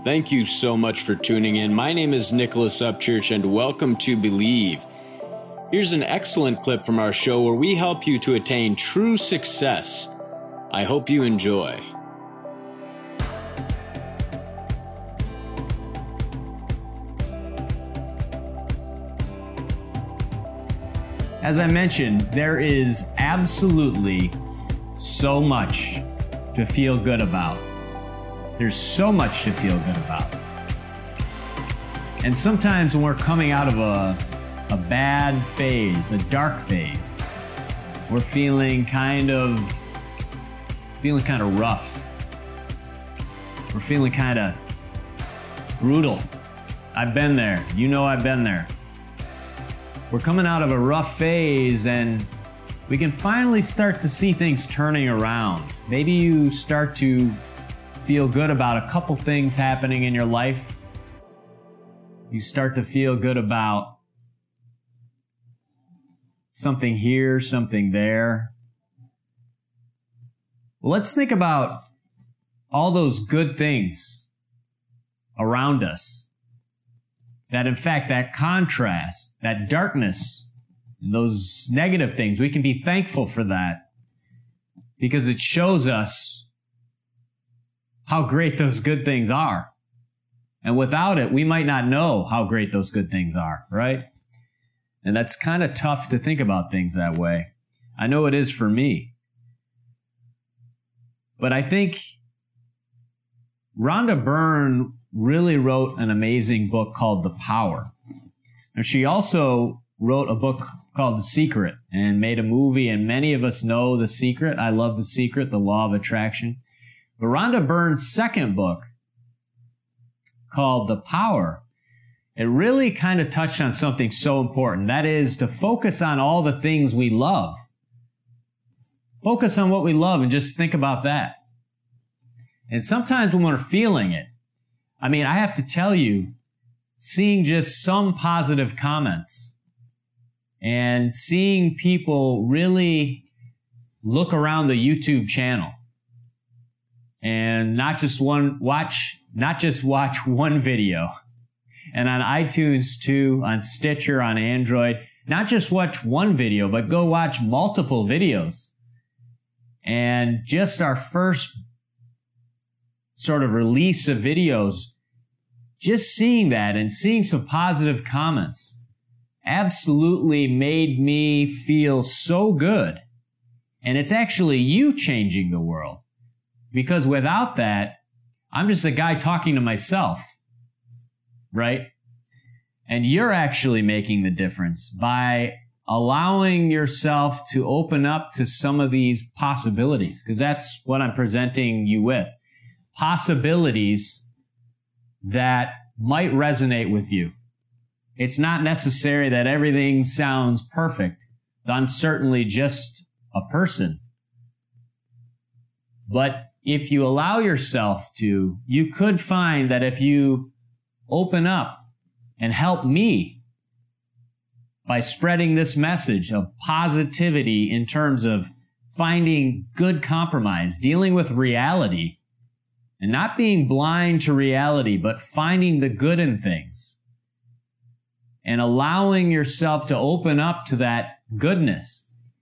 Thank you so much for tuning in. My name is Nicholas Upchurch, and welcome to Believe. Here's an excellent clip from our show where we help you to attain true success. I hope you enjoy. As I mentioned, there is absolutely so much to feel good about. There's so much to feel good about. And sometimes when we're coming out of a bad phase, a dark phase, we're feeling kind of rough. We're feeling kind of brutal. I've been there. You know I've been there. We're coming out of a rough phase and we can finally start to see things turning around. Maybe you start to feel good about a couple things happening in your life. You start to feel good about something here, something there. Well, let's think about all those good things around us. That in fact, that contrast, that darkness, those negative things, we can be thankful for that because it shows us how great those good things are. And without it, we might not know how great those good things are, right? And that's kind of tough to think about things that way. I know it is for me. But I think Rhonda Byrne really wrote an amazing book called The Power. And she also wrote a book called The Secret and made a movie, and many of us know The Secret. I love The Secret, The Law of Attraction. But Rhonda Byrne's second book, called The Power, it really kind of touched on something so important. That is to focus on all the things we love. Focus on what we love and just think about that. And sometimes when we're feeling it, I have to tell you, seeing just some positive comments and seeing people really look around the YouTube channel and not just watch one video, and on iTunes too, on Stitcher, on Android, not just watch one video, but go watch multiple videos. And just our first sort of release of videos, just seeing that and seeing some positive comments absolutely made me feel so good. And it's actually you changing the world. Because without that, I'm just a guy talking to myself, right? And you're actually making the difference by allowing yourself to open up to some of these possibilities, because that's what I'm presenting you with. Possibilities that might resonate with you. It's not necessary that everything sounds perfect. I'm certainly just a person. But if you allow yourself to, you could find that if you open up and help me by spreading this message of positivity in terms of finding good compromise, dealing with reality, and not being blind to reality, but finding the good in things, and allowing yourself to open up to that goodness,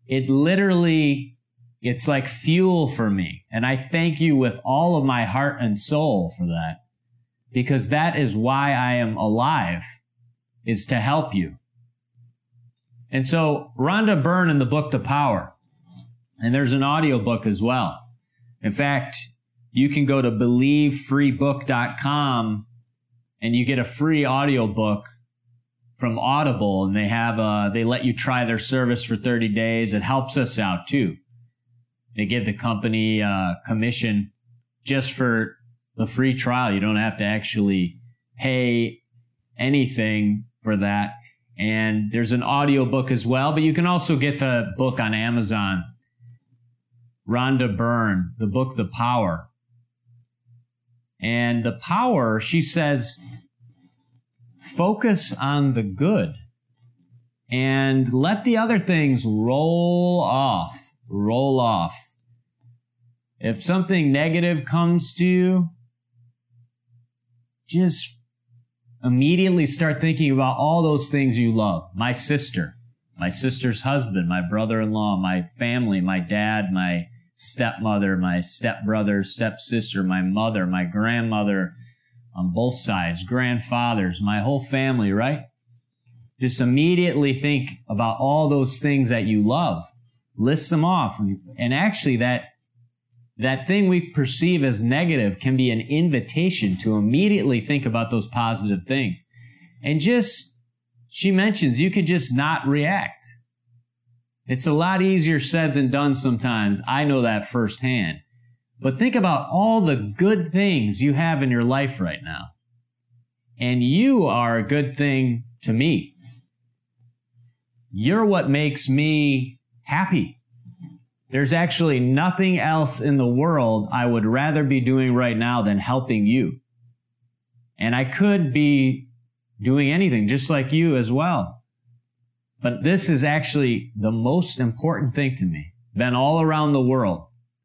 it's like fuel for me. And I thank you with all of my heart and soul for that, because that is why I am alive, is to help you. And so Rhonda Byrne in the book, The Power, and there's an audiobook as well. In fact, you can go to BelieveFreeBook.com and you get a free audiobook from Audible, and they let you try their service for 30 days. It helps us out too. They give the company commission just for the free trial. You don't have to actually pay anything for that. And there's an audiobook as well, but you can also get the book on Amazon. Rhonda Byrne, the book, The Power. And The Power, she says, focus on the good and let the other things roll off. Roll off. If something negative comes to you, just immediately start thinking about all those things you love. My sister, my sister's husband, my brother-in-law, my family, my dad, my stepmother, my stepbrother, stepsister, my mother, my grandmother on both sides, grandfathers, my whole family, right? Just immediately think about all those things that you love. List them off. And actually that thing we perceive as negative can be an invitation to immediately think about those positive things. And just, she mentions, you could just not react. It's a lot easier said than done sometimes. I know that firsthand. But think about all the good things you have in your life right now. And you are a good thing to me. You're what makes me happy. There's actually nothing else in the world I would rather be doing right now than helping you. And I could be doing anything just like you as well. But this is actually the most important thing to me. Been all around the world.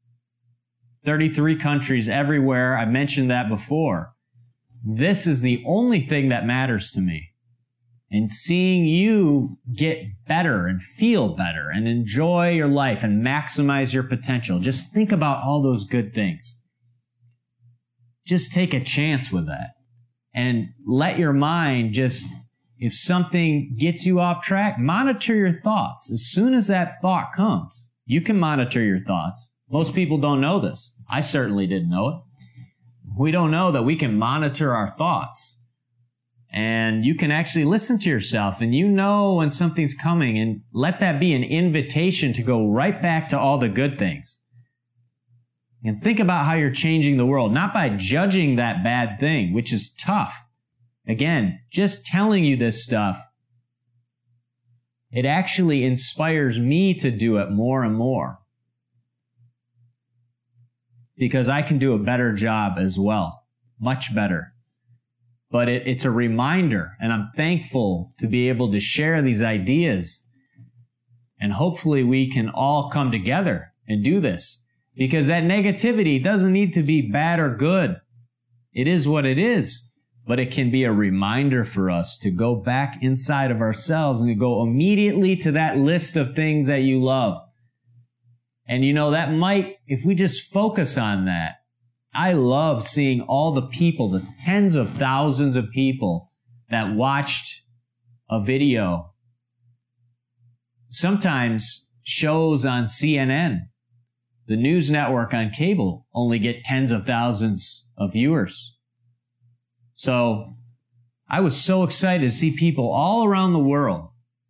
33 countries everywhere. I mentioned that before. This is the only thing that matters to me. And seeing you get better and feel better and enjoy your life and maximize your potential. Just think about all those good things. Just take a chance with that. And let your mind just, if something gets you off track, monitor your thoughts. As soon as that thought comes, you can monitor your thoughts. Most people don't know this. I certainly didn't know it. We don't know that we can monitor our thoughts. And you can actually listen to yourself and you know when something's coming, and let that be an invitation to go right back to all the good things. And think about how you're changing the world, not by judging that bad thing, which is tough. Again, just telling you this stuff, it actually inspires me to do it more and more. Because I can do a better job as well. Much better. But it's a reminder, and I'm thankful to be able to share these ideas. And hopefully we can all come together and do this. Because that negativity doesn't need to be bad or good. It is what it is. But it can be a reminder for us to go back inside of ourselves and to go immediately to that list of things that you love. And you know, that might, if we just focus on that, I love seeing all the people, the tens of thousands of people that watched a video. Sometimes shows on CNN, the news network on cable, only get tens of thousands of viewers. So I was so excited to see people all around the world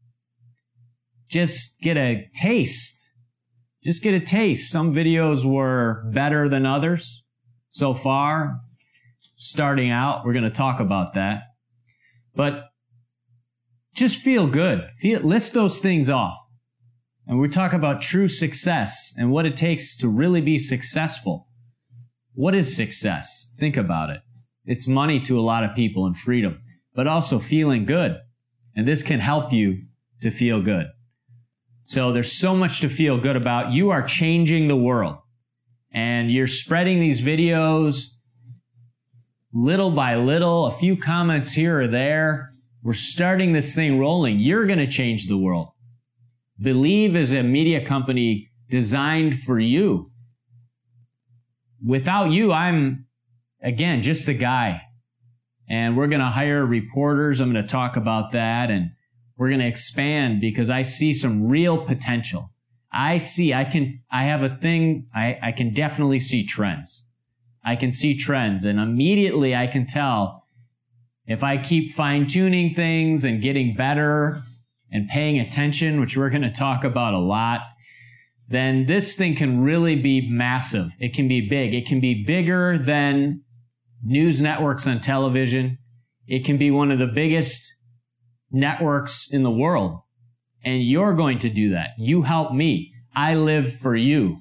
just get a taste. Just get a taste. Some videos were better than others. So far, starting out, we're going to talk about that. But just feel good. List those things off. And we talk about true success and what it takes to really be successful. What is success? Think about it. It's money to a lot of people and freedom, but also feeling good. And this can help you to feel good. So there's so much to feel good about. You are changing the world. And you're spreading these videos little by little, a few comments here or there. We're starting this thing rolling. You're going to change the world. Believe is a media company designed for you. Without you, I'm, again, just a guy. And we're going to hire reporters. I'm going to talk about that. And we're going to expand because I see some real potential. I have a thing, I can definitely see trends. I can see trends, and immediately I can tell if I keep fine-tuning things and getting better and paying attention, which we're going to talk about a lot, then this thing can really be massive. It can be big. It can be bigger than news networks on television. It can be one of the biggest networks in the world. And you're going to do that. You help me. I live for you.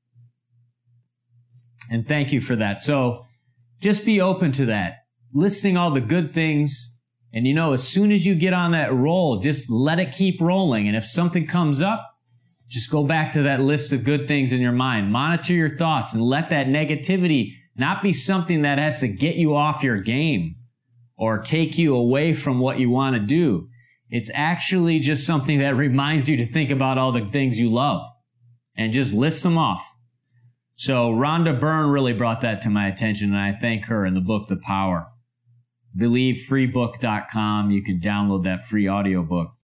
And thank you for that. So just be open to that. Listing all the good things. And you know, as soon as you get on that roll, just let it keep rolling. And if something comes up, just go back to that list of good things in your mind. Monitor your thoughts and let that negativity not be something that has to get you off your game. or take you away from what you want to do. It's actually just something that reminds you to think about all the things you love and just list them off. So Rhonda Byrne really brought that to my attention, and I thank her in the book, The Power. BelieveFreebook.com. You can download that free audiobook.